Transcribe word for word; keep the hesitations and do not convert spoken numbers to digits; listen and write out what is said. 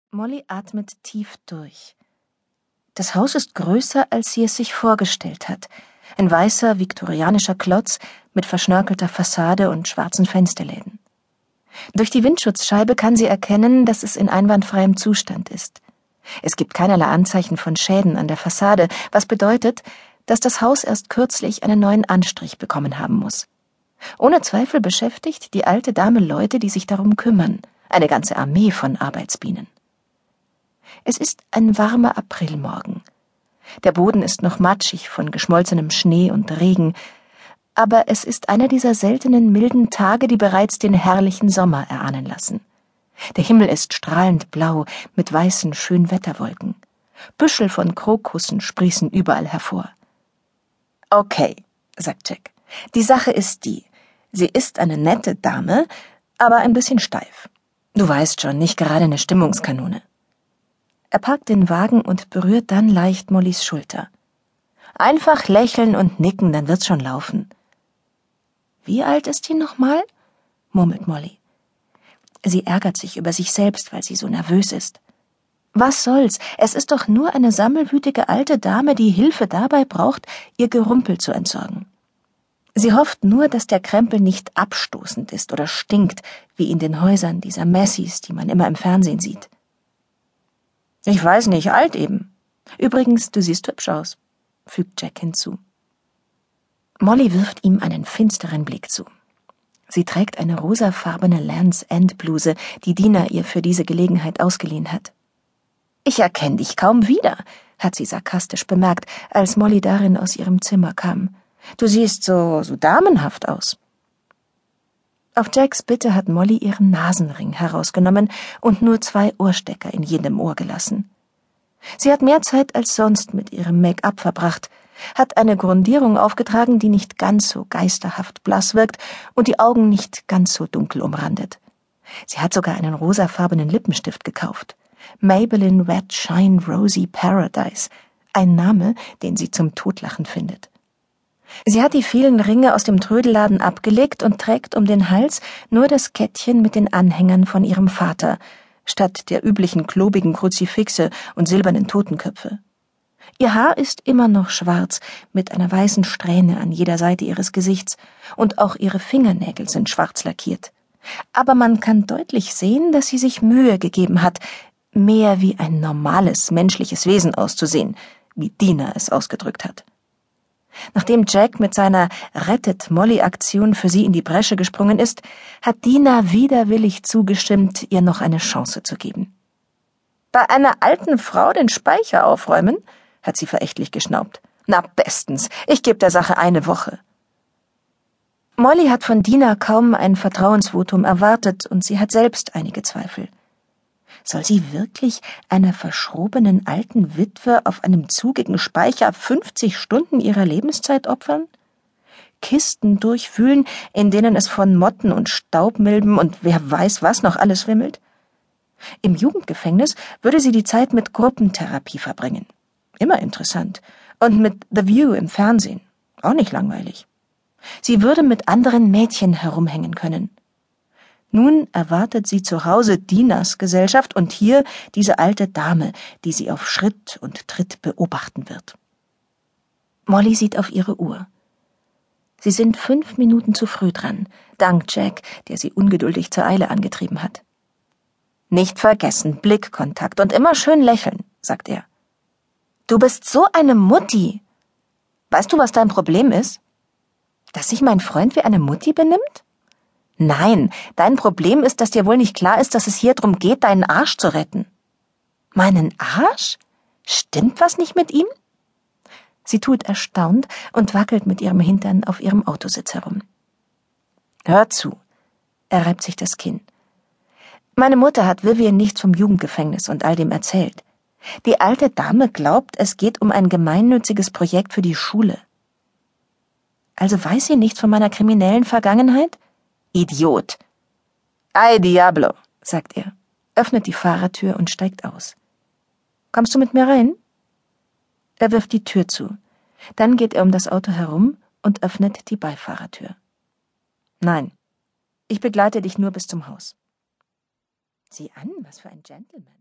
Molly atmet tief durch. Das Haus ist größer, als sie es sich vorgestellt hat. Ein weißer, viktorianischer Klotz mit verschnörkelter Fassade und schwarzen Fensterläden. Durch die Windschutzscheibe kann sie erkennen, dass es in einwandfreiem Zustand ist. Es gibt keinerlei Anzeichen von Schäden an der Fassade, was bedeutet, dass das Haus erst kürzlich einen neuen Anstrich bekommen haben muss. Ohne Zweifel beschäftigt die alte Dame Leute, die sich darum kümmern, eine ganze Armee von Arbeitsbienen. Es ist ein warmer Aprilmorgen. Der Boden ist noch matschig von geschmolzenem Schnee und Regen, aber es ist einer dieser seltenen milden Tage, die bereits den herrlichen Sommer erahnen lassen. Der Himmel ist strahlend blau mit weißen Schönwetterwolken. Büschel von Krokussen sprießen überall hervor. »Okay«, sagt Jack, »die Sache ist die. Sie ist eine nette Dame, aber ein bisschen steif. Du weißt schon, nicht gerade eine Stimmungskanone.« Er parkt den Wagen und berührt dann leicht Mollys Schulter. »Einfach lächeln und nicken, dann wird's schon laufen.« »Wie alt ist die nochmal?« murmelt Molly. Sie ärgert sich über sich selbst, weil sie so nervös ist. Was soll's, es ist doch nur eine sammelwütige alte Dame, die Hilfe dabei braucht, ihr Gerümpel zu entsorgen. Sie hofft nur, dass der Krempel nicht abstoßend ist oder stinkt, wie in den Häusern dieser Messies, die man immer im Fernsehen sieht. »Ich weiß nicht, alt eben. Übrigens, du siehst hübsch aus«, fügt Jack hinzu. Molly wirft ihm einen finsteren Blick zu. Sie trägt eine rosafarbene Land's End Bluse, die Dina ihr für diese Gelegenheit ausgeliehen hat. »Ich erkenne dich kaum wieder«, hat sie sarkastisch bemerkt, als Molly darin aus ihrem Zimmer kam. »Du siehst so, so damenhaft aus.« Auf Jacks Bitte hat Molly ihren Nasenring herausgenommen und nur zwei Ohrstecker in jedem Ohr gelassen. Sie hat mehr Zeit als sonst mit ihrem Make-up verbracht, hat eine Grundierung aufgetragen, die nicht ganz so geisterhaft blass wirkt und die Augen nicht ganz so dunkel umrandet. Sie hat sogar einen rosafarbenen Lippenstift gekauft. Maybelline Red Shine Rosy Paradise, ein Name, den sie zum Totlachen findet. Sie hat die vielen Ringe aus dem Trödelladen abgelegt und trägt um den Hals nur das Kettchen mit den Anhängern von ihrem Vater, statt der üblichen klobigen Kruzifixe und silbernen Totenköpfe. Ihr Haar ist immer noch schwarz, mit einer weißen Strähne an jeder Seite ihres Gesichts, und auch ihre Fingernägel sind schwarz lackiert. Aber man kann deutlich sehen, dass sie sich Mühe gegeben hat, mehr wie ein normales, menschliches Wesen auszusehen, wie Dina es ausgedrückt hat. Nachdem Jack mit seiner Rettet-Molly-Aktion für sie in die Bresche gesprungen ist, hat Dina widerwillig zugestimmt, ihr noch eine Chance zu geben. »Bei einer alten Frau den Speicher aufräumen?« hat sie verächtlich geschnaubt. »Na bestens, ich gebe der Sache eine Woche.« Molly hat von Dina kaum ein Vertrauensvotum erwartet und sie hat selbst einige Zweifel. Soll sie wirklich einer verschrobenen alten Witwe auf einem zugigen Speicher fünfzig Stunden ihrer Lebenszeit opfern? Kisten durchwühlen, in denen es von Motten und Staubmilben und wer weiß was noch alles wimmelt? Im Jugendgefängnis würde sie die Zeit mit Gruppentherapie verbringen. Immer interessant. Und mit The View im Fernsehen. Auch nicht langweilig. Sie würde mit anderen Mädchen herumhängen können. Nun erwartet sie zu Hause Dinas Gesellschaft und hier diese alte Dame, die sie auf Schritt und Tritt beobachten wird. Molly sieht auf ihre Uhr. Sie sind fünf Minuten zu früh dran, dank Jack, der sie ungeduldig zur Eile angetrieben hat. »Nicht vergessen, Blickkontakt und immer schön lächeln«, sagt er. »Du bist so eine Mutti. Weißt du, was dein Problem ist? Dass sich mein Freund wie eine Mutti benimmt? Nein, dein Problem ist, dass dir wohl nicht klar ist, dass es hier drum geht, deinen Arsch zu retten.« »Meinen Arsch? Stimmt was nicht mit ihm?« Sie tut erstaunt und wackelt mit ihrem Hintern auf ihrem Autositz herum. »Hör zu«, er reibt sich das Kinn. »Meine Mutter hat Vivian nichts vom Jugendgefängnis und all dem erzählt. Die alte Dame glaubt, es geht um ein gemeinnütziges Projekt für die Schule.« »Also weiß sie nichts von meiner kriminellen Vergangenheit?« »Idiot!« »Ay diablo«, sagt er, öffnet die Fahrertür und steigt aus. »Kommst du mit mir rein?« Er wirft die Tür zu. Dann geht er um das Auto herum und öffnet die Beifahrertür. »Nein, ich begleite dich nur bis zum Haus.« Sieh an, was für ein Gentleman.